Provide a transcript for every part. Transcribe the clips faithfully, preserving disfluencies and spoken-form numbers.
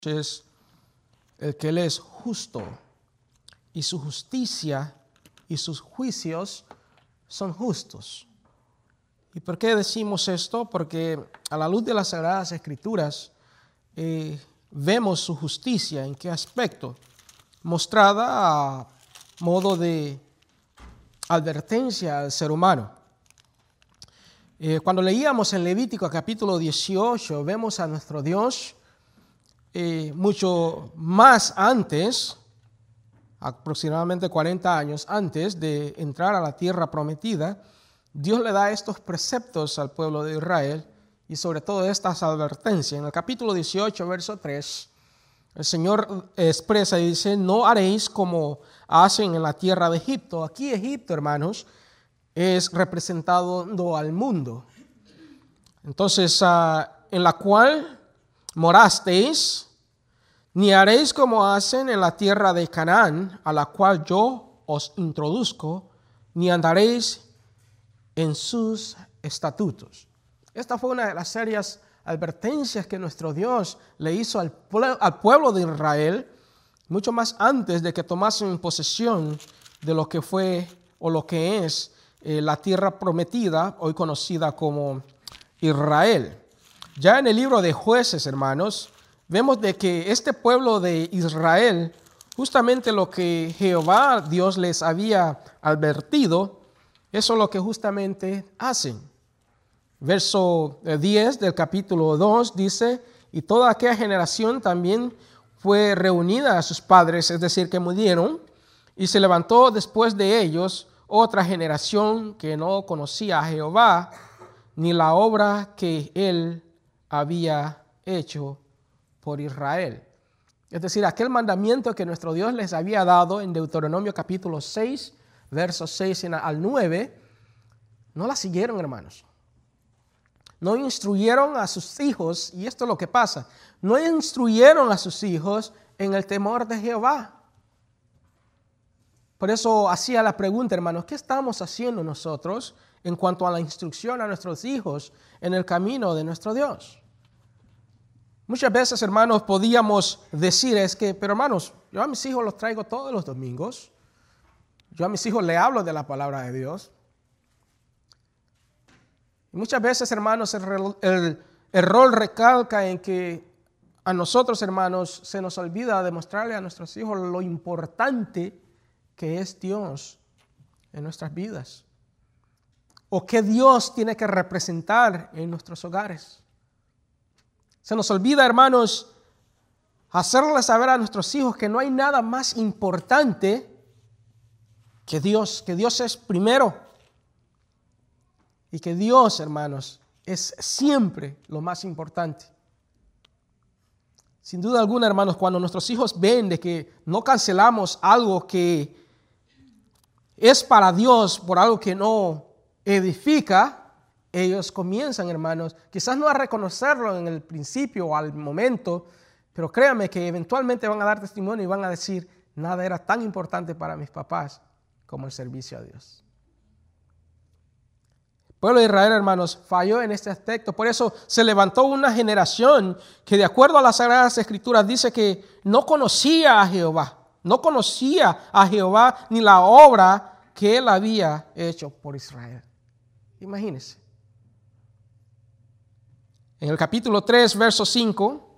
es el que Él es justo y su justicia y sus juicios son justos. ¿Y por qué decimos esto? Porque a la luz de las Sagradas Escrituras eh, vemos su justicia. ¿En qué aspecto? Mostrada a modo de advertencia al ser humano. Eh, cuando leíamos en Levítico capítulo dieciocho, vemos a nuestro Dios eh, mucho más antes, aproximadamente cuarenta años antes de entrar a la tierra prometida. Dios le da estos preceptos al pueblo de Israel y sobre todo estas advertencias. En el capítulo dieciocho, verso tres, el Señor expresa y dice: no haréis como hacen en la tierra de Egipto. Aquí Egipto, hermanos, es representado al mundo. Entonces, uh, en la cual morasteis, ni haréis como hacen en la tierra de Canaán, a la cual yo os introduzco, ni andaréis en sus estatutos. Esta fue una de las serias advertencias que nuestro Dios le hizo al, pue- al pueblo de Israel, mucho más antes de que tomasen posesión de lo que fue o lo que es eh, la tierra prometida, hoy conocida como Israel. Ya en el libro de Jueces, hermanos, vemos de que este pueblo de Israel, justamente lo que Jehová Dios les había advertido, eso es lo que justamente hacen. Verso diez del capítulo dos dice: y toda aquella generación también fue reunida a sus padres, es decir, que murieron, y se levantó después de ellos otra generación que no conocía a Jehová, ni la obra que él había hecho por Israel. Es decir, aquel mandamiento que nuestro Dios les había dado en Deuteronomio capítulo seis, versos seis al nueve, no la siguieron, hermanos. No instruyeron a sus hijos, y esto es lo que pasa, no instruyeron a sus hijos en el temor de Jehová. Por eso hacía la pregunta, hermanos, ¿qué estamos haciendo nosotros en cuanto a la instrucción a nuestros hijos en el camino de nuestro Dios? Muchas veces, hermanos, podíamos decir es que, pero hermanos, yo a mis hijos los traigo todos los domingos. Yo a mis hijos les hablo de la palabra de Dios. Y muchas veces, hermanos, el, el error recalca en que a nosotros, hermanos, se nos olvida demostrarle a nuestros hijos lo importante que es Dios en nuestras vidas, o que Dios tiene que representar en nuestros hogares. Se nos olvida, hermanos, hacerles saber a nuestros hijos que no hay nada más importante que Dios, que Dios es primero. Y que Dios, hermanos, es siempre lo más importante. Sin duda alguna, hermanos, cuando nuestros hijos ven de que no cancelamos algo que es para Dios por algo que no edifica, ellos comienzan, hermanos, quizás no a reconocerlo en el principio o al momento, pero créanme que eventualmente van a dar testimonio y van a decir: nada era tan importante para mis papás como el servicio a Dios. El pueblo de Israel, hermanos, falló en este aspecto. Por eso se levantó una generación que, de acuerdo a las Sagradas Escrituras, dice que no conocía a Jehová. No conocía a Jehová ni la obra que él había hecho por Israel. Imagínense. En el capítulo tres, verso cinco,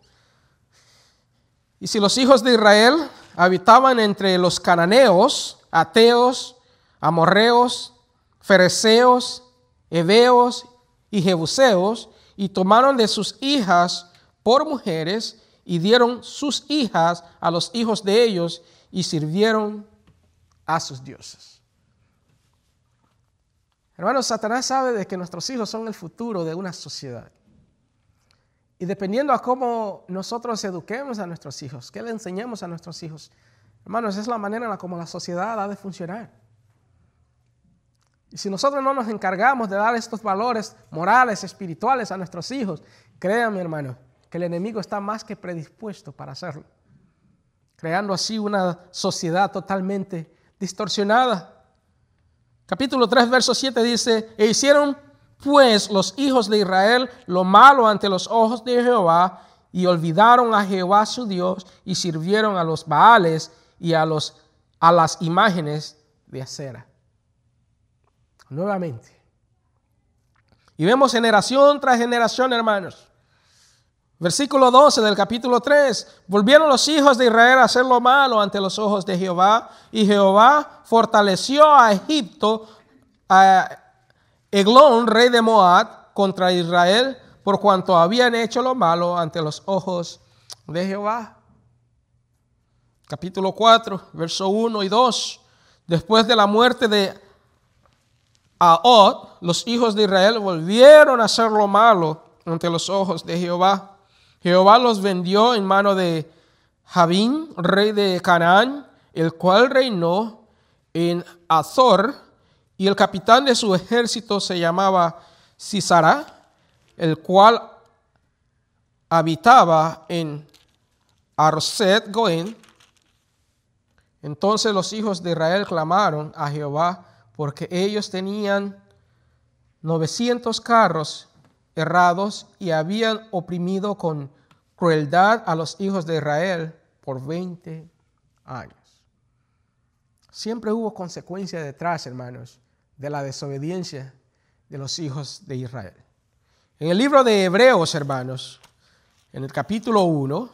y si los hijos de Israel habitaban entre los cananeos, ateos, amorreos, fereceos, heveos y jebuseos, y tomaron de sus hijas por mujeres, y dieron sus hijas a los hijos de ellos, y sirvieron a sus dioses. Hermanos, Satanás sabe de que nuestros hijos son el futuro de una sociedad. Y dependiendo a cómo nosotros eduquemos a nuestros hijos, qué le enseñemos a nuestros hijos, hermanos, es la manera en la como la sociedad ha de funcionar. Y si nosotros no nos encargamos de dar estos valores morales, espirituales a nuestros hijos, créanme, hermano, que el enemigo está más que predispuesto para hacerlo, creando así una sociedad totalmente distorsionada. Capítulo tres, verso siete dice: e hicieron pues los hijos de Israel lo malo ante los ojos de Jehová, y olvidaron a Jehová su Dios y sirvieron a los Baales y a, los, a las imágenes de acera. Nuevamente. Y vemos generación tras generación, hermanos. Versículo doce del capítulo tres. Volvieron los hijos de Israel a hacer lo malo ante los ojos de Jehová, y Jehová fortaleció a Egipto, a Eglón, rey de Moab, contra Israel, por cuanto habían hecho lo malo ante los ojos de Jehová. Capítulo cuatro, verso uno y dos. Después de la muerte de Ahod, los hijos de Israel volvieron a hacer lo malo ante los ojos de Jehová. Jehová los vendió en mano de Jabín, rey de Canaán, el cual reinó en Azor, y el capitán de su ejército se llamaba Sisara, el cual habitaba en Arset Goen. Entonces los hijos de Israel clamaron a Jehová, porque ellos tenían novecientos carros errados y habían oprimido con crueldad a los hijos de Israel por veinte años. Siempre hubo consecuencia detrás, hermanos, de la desobediencia de los hijos de Israel. En el libro de Hebreos, hermanos, en el capítulo uno,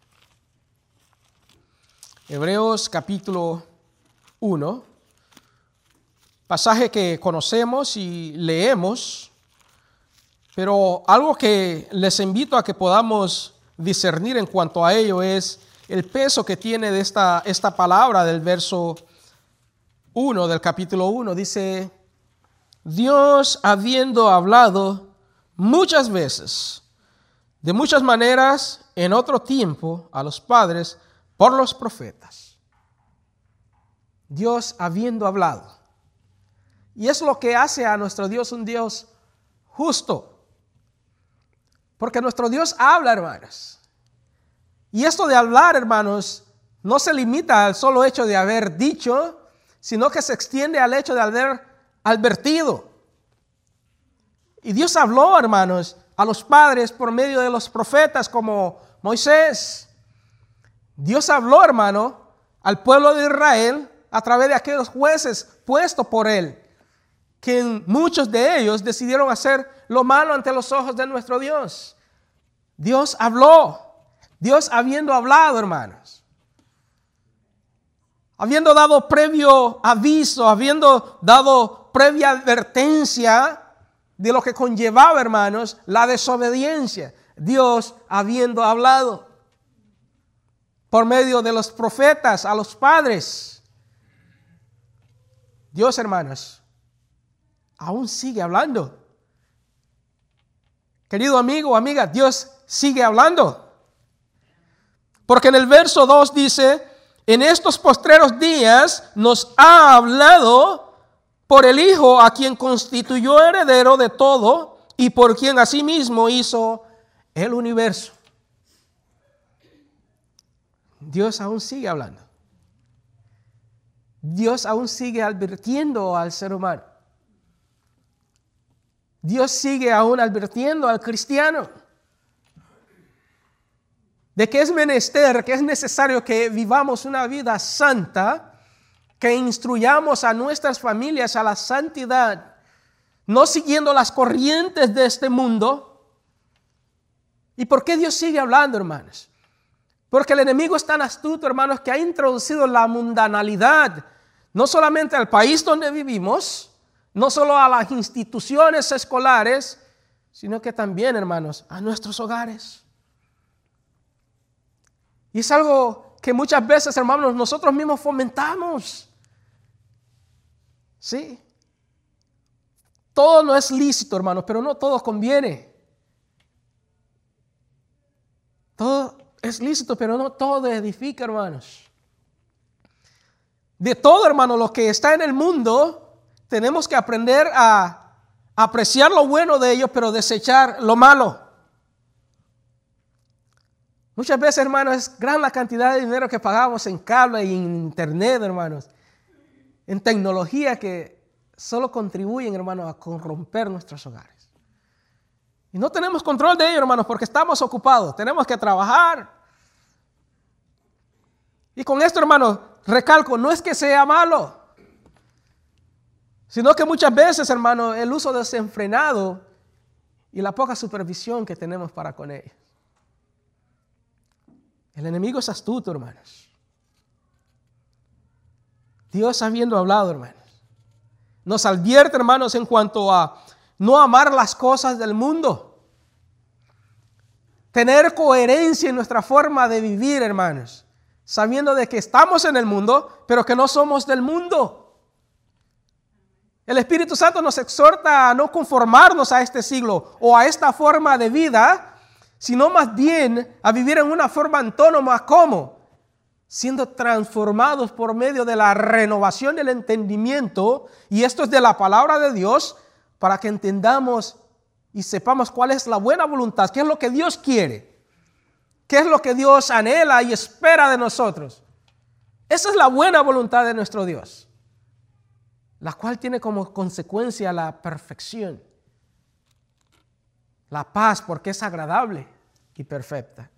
Hebreos capítulo uno, pasaje que conocemos y leemos, pero algo que les invito a que podamos discernir en cuanto a ello es el peso que tiene de esta, esta palabra del verso uno del capítulo uno. Dice, Dios habiendo hablado muchas veces, de muchas maneras, en otro tiempo, a los padres, por los profetas. Dios habiendo hablado. Y es lo que hace a nuestro Dios un Dios justo. Porque nuestro Dios habla, hermanos. Y esto de hablar, hermanos, no se limita al solo hecho de haber dicho, sino que se extiende al hecho de haber advertido. Y Dios habló, hermanos, a los padres por medio de los profetas como Moisés. Dios habló, hermano, al pueblo de Israel a través de aquellos jueces puestos por él, que muchos de ellos decidieron hacer lo malo ante los ojos de nuestro Dios. Dios habló, Dios habiendo hablado, hermanos, habiendo dado previo aviso, habiendo dado previa advertencia de lo que conllevaba, hermanos, la desobediencia. Dios habiendo hablado por medio de los profetas a los padres. Dios, hermanos, aún sigue hablando. Querido amigo o amiga, Dios sigue hablando. Porque en el verso dos dice, en estos postreros días nos ha hablado por el Hijo, a quien constituyó heredero de todo y por quien asimismo hizo el universo. Dios aún sigue hablando. Dios aún sigue advirtiendo al ser humano. Dios sigue aún advirtiendo al cristiano de que es menester, que es necesario que vivamos una vida santa, que instruyamos a nuestras familias a la santidad, no siguiendo las corrientes de este mundo. ¿Y por qué Dios sigue hablando, hermanos? Porque el enemigo es tan astuto, hermanos, que ha introducido la mundanalidad, no solamente al país donde vivimos, no solo a las instituciones escolares, sino que también, hermanos, a nuestros hogares. Y es algo que muchas veces, hermanos, nosotros mismos fomentamos. Sí. Todo no es lícito, hermanos, pero no todo conviene. Todo es lícito, pero no todo edifica, hermanos. De todo, hermano, lo que está en el mundo, tenemos que aprender a apreciar lo bueno de ellos, pero desechar lo malo. Muchas veces, hermanos, es gran la cantidad de dinero que pagamos en cable y en internet, hermanos, en tecnología que solo contribuyen, hermanos, a corromper nuestros hogares. Y no tenemos control de ello, hermanos, porque estamos ocupados. Tenemos que trabajar. Y con esto, hermanos, recalco, no es que sea malo, sino que muchas veces, hermanos, el uso desenfrenado y la poca supervisión que tenemos para con ellos. El enemigo es astuto, hermanos. Dios, habiendo hablado, hermanos, nos advierte, hermanos, en cuanto a no amar las cosas del mundo. Tener coherencia en nuestra forma de vivir, hermanos, sabiendo de que estamos en el mundo, pero que no somos del mundo. El Espíritu Santo nos exhorta a no conformarnos a este siglo o a esta forma de vida, sino más bien a vivir en una forma autónoma. ¿Cómo? Siendo transformados por medio de la renovación del entendimiento, y esto es de la palabra de Dios, para que entendamos y sepamos cuál es la buena voluntad, qué es lo que Dios quiere, qué es lo que Dios anhela y espera de nosotros. Esa es la buena voluntad de nuestro Dios, la cual tiene como consecuencia la perfección, la paz, porque es agradable y perfecta.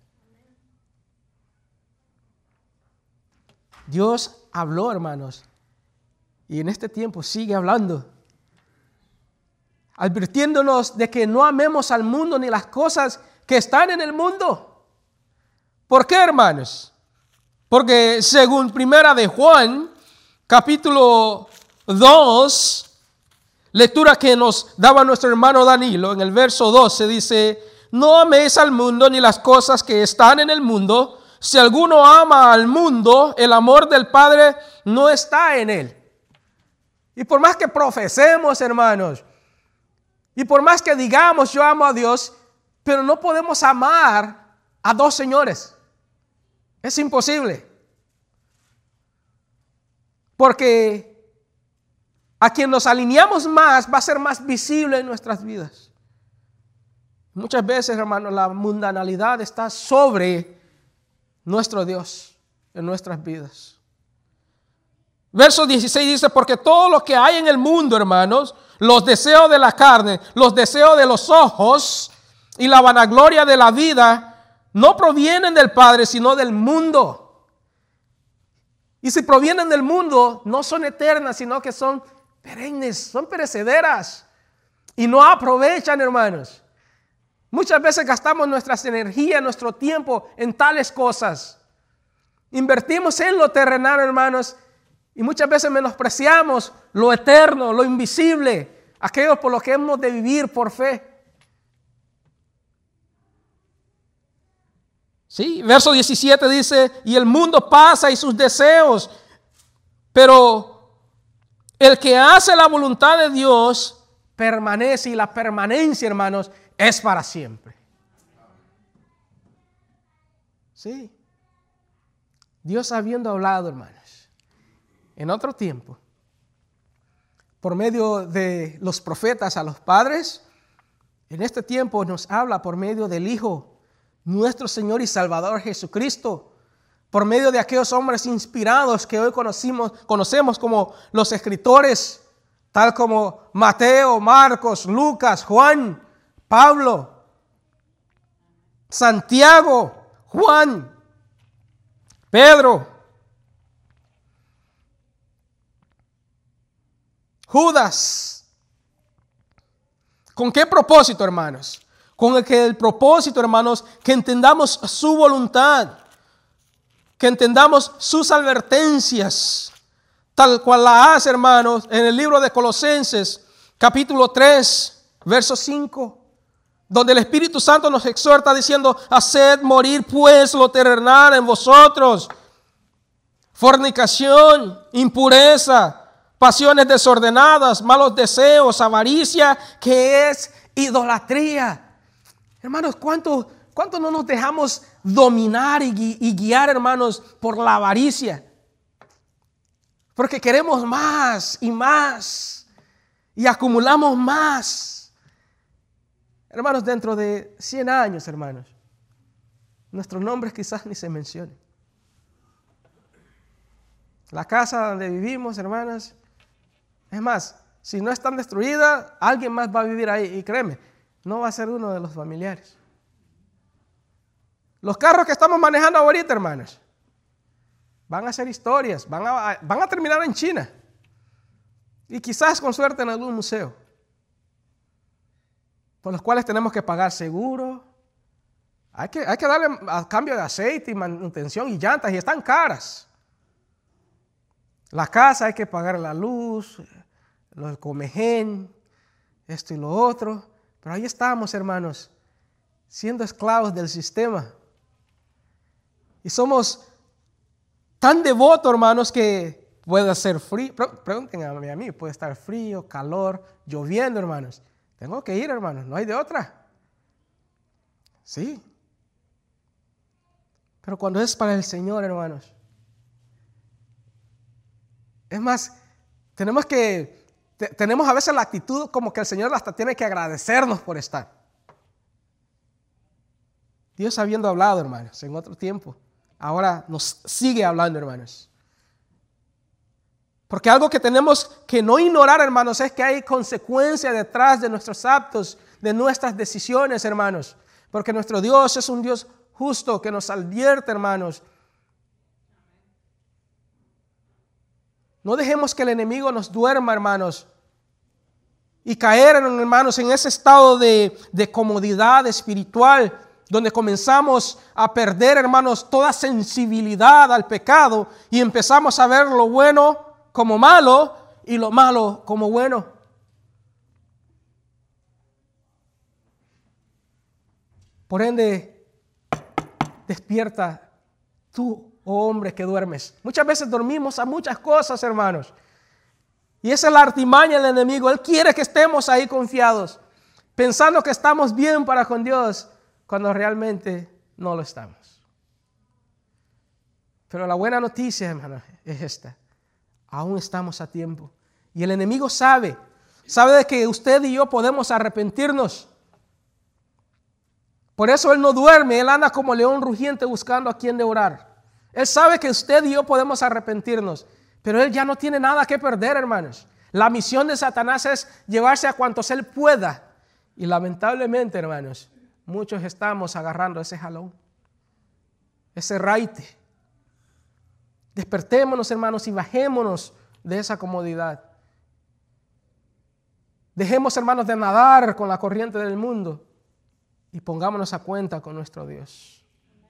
Dios habló, hermanos, y en este tiempo sigue hablando, advirtiéndonos de que no amemos al mundo ni las cosas que están en el mundo. ¿Por qué, hermanos? Porque según Primera de Juan, capítulo dos, lectura que nos daba nuestro hermano Danilo, en el verso doce dice: no améis al mundo ni las cosas que están en el mundo. Si alguno ama al mundo, el amor del Padre no está en él. Y por más que profesemos, hermanos, y por más que digamos yo amo a Dios, pero no podemos amar a dos señores. Es imposible. Porque a quien nos alineamos más va a ser más visible en nuestras vidas. Muchas veces, hermanos, la mundanalidad está sobre nuestro Dios en nuestras vidas. Verso dieciséis dice: porque todo lo que hay en el mundo, hermanos, los deseos de la carne, los deseos de los ojos y la vanagloria de la vida, no provienen del Padre, sino del mundo. Y si provienen del mundo, no son eternas, sino que son perennes, son perecederas y no aprovechan, hermanos. Muchas veces gastamos nuestras energías, nuestro tiempo en tales cosas. Invertimos en lo terrenal, hermanos, y muchas veces menospreciamos lo eterno, lo invisible, aquello por lo que hemos de vivir por fe. Sí, verso diecisiete dice: y el mundo pasa y sus deseos, pero el que hace la voluntad de Dios permanece, y la permanencia, hermanos, es para siempre. Sí. Dios, habiendo hablado, hermanos, en otro tiempo, por medio de los profetas a los padres, en este tiempo nos habla por medio del Hijo, nuestro Señor y Salvador Jesucristo, por medio de aquellos hombres inspirados que hoy conocimos, conocemos como los escritores, tal como Mateo, Marcos, Lucas, Juan, Pablo, Santiago, Juan, Pedro, Judas. ¿Con qué propósito, hermanos? Con el que el propósito, hermanos, que entendamos su voluntad, que entendamos sus advertencias, tal cual la hace, hermanos, en el libro de Colosenses, capítulo tres, verso cinco. Donde el Espíritu Santo nos exhorta diciendo: haced morir pues lo terrenal en vosotros, fornicación, impureza, pasiones desordenadas, malos deseos, avaricia, que es idolatría. Hermanos, ¿cuánto, cuánto no nos dejamos dominar y, gui- y guiar, hermanos, por la avaricia? Porque queremos más y más y acumulamos más. Hermanos, dentro de cien años, hermanos, nuestros nombres quizás ni se mencionen. La casa donde vivimos, hermanas, es más, si no están destruidas, alguien más va a vivir ahí. Y créeme, no va a ser uno de los familiares. Los carros que estamos manejando ahorita, hermanos, van a ser historias, van a, van a terminar en China. Y quizás con suerte en algún museo. Por los cuales tenemos que pagar seguro. Hay que, hay que darle a cambio de aceite y manutención y llantas y están caras. La casa hay que pagar la luz, el comején, esto y lo otro. Pero ahí estamos, hermanos, siendo esclavos del sistema. Y somos tan devotos, hermanos, que puede ser frío. Pregúntenme a mí, puede estar frío, calor, lloviendo, hermanos. Tengo que ir, hermanos, no hay de otra. Sí. Pero cuando es para el Señor, hermanos, es más, tenemos que, te, tenemos a veces la actitud como que el Señor hasta tiene que agradecernos por estar. Dios habiendo hablado, hermanos, en otro tiempo, ahora nos sigue hablando, hermanos. Porque algo que tenemos que no ignorar, hermanos, es que hay consecuencias detrás de nuestros actos, de nuestras decisiones, hermanos. Porque nuestro Dios es un Dios justo que nos advierte, hermanos. No dejemos que el enemigo nos duerma, hermanos, y caer, hermanos, en ese estado de, de comodidad espiritual, donde comenzamos a perder, hermanos, toda sensibilidad al pecado y empezamos a ver lo bueno como malo y lo malo como bueno. Por ende, despierta tú, oh hombre que duermes. Muchas veces dormimos a muchas cosas, hermanos. Y esa es la artimaña del enemigo. Él quiere que estemos ahí confiados, pensando que estamos bien para con Dios, cuando realmente no lo estamos. Pero la buena noticia, hermanos, es esta. Aún estamos a tiempo. Y el enemigo sabe, sabe de que usted y yo podemos arrepentirnos. Por eso él no duerme, él anda como león rugiente buscando a quien devorar. Él sabe que usted y yo podemos arrepentirnos, pero él ya no tiene nada que perder, hermanos. La misión de Satanás es llevarse a cuantos él pueda. Y lamentablemente, hermanos, muchos estamos agarrando ese jalón, ese raite. Despertémonos, hermanos, y bajémonos de esa comodidad. Dejemos, hermanos, de nadar con la corriente del mundo y pongámonos a cuenta con nuestro Dios.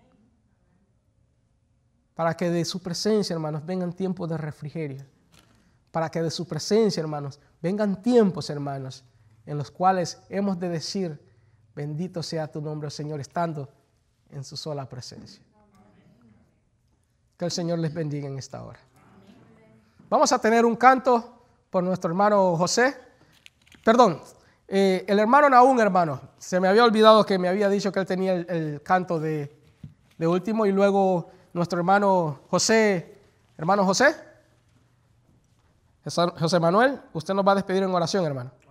Para que de su presencia, hermanos, vengan tiempos de refrigerio. Para que de su presencia, hermanos, vengan tiempos, hermanos, en los cuales hemos de decir, bendito sea tu nombre, Señor, estando en su sola presencia. Que el Señor les bendiga en esta hora. Vamos a tener un canto por nuestro hermano José. Perdón, eh, el hermano Nahum, hermano. Se me había olvidado que me había dicho que él tenía el, el canto de, de último. Y luego nuestro hermano José. Hermano José. José Manuel, usted nos va a despedir en oración, hermano.